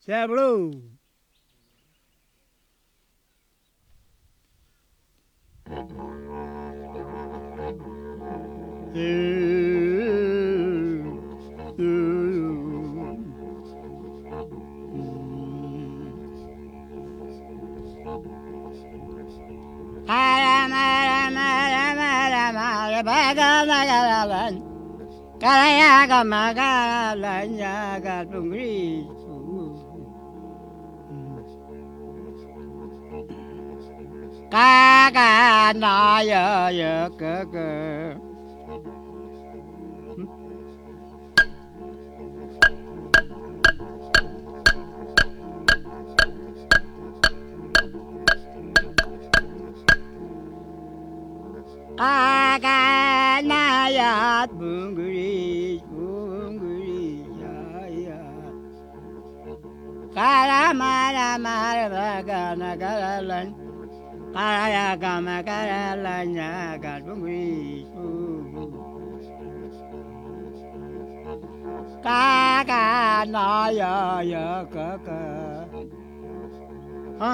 Sablo. Karayaga magala nyaga tungri. Kaga na ya ka. Kaga na ya tungri ya. Kara mara baga na karalan. Karayaga magala nyaga tungri. Kaga na ya ka. Huh?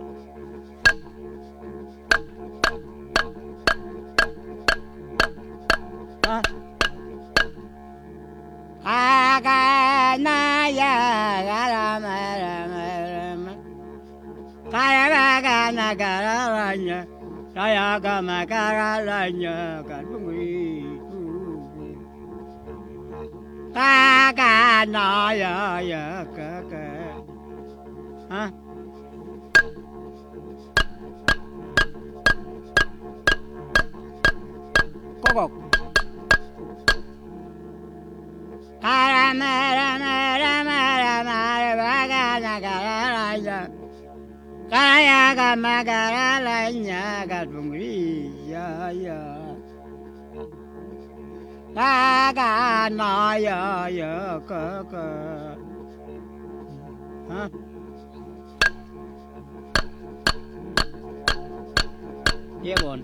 Huh? Kaga na ya Karabaga na karalanya. Kayaga makaralanya katungri. Kaga na ya ka. Huh? Kokok. Karamara baga na karalanya. Kayaga makaralanya katungri ya. Kaga na ya ka. Huh? Yeah, bon.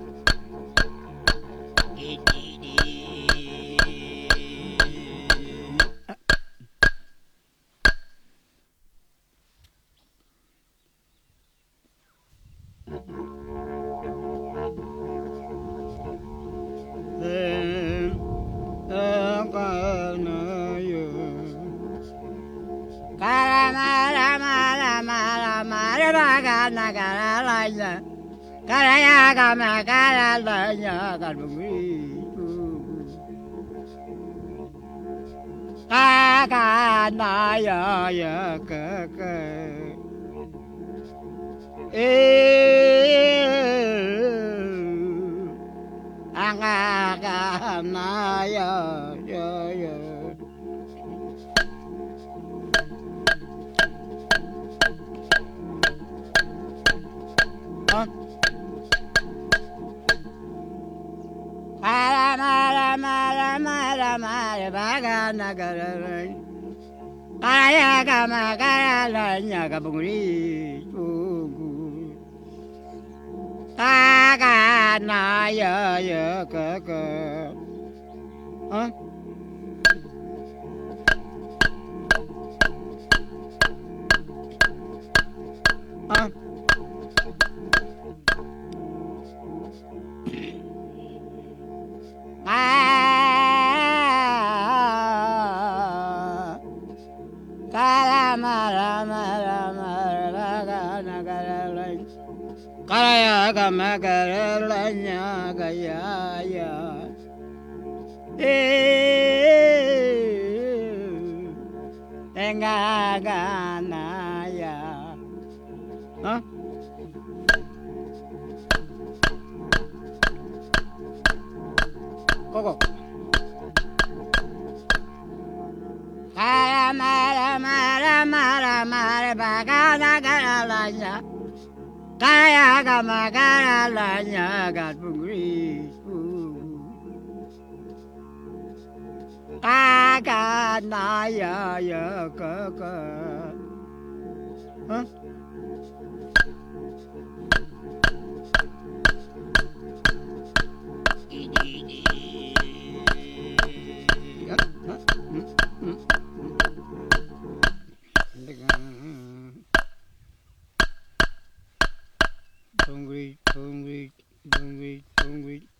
Karayaga makaralanya katungri. Kaga na ya ka. Angaga na ya. Huh? Mara baga na karalan. Kayaga makaralanya katungri. Kaga na ya ka. Huh? Huh? Karayaga makaralanya ya. Engaga na ya. Huh? Koko. Mara baga na karalanya. Kayaga makaralanya katungri. Kaga na ya ka. Huh? hungry, hungry, hungry, hungry.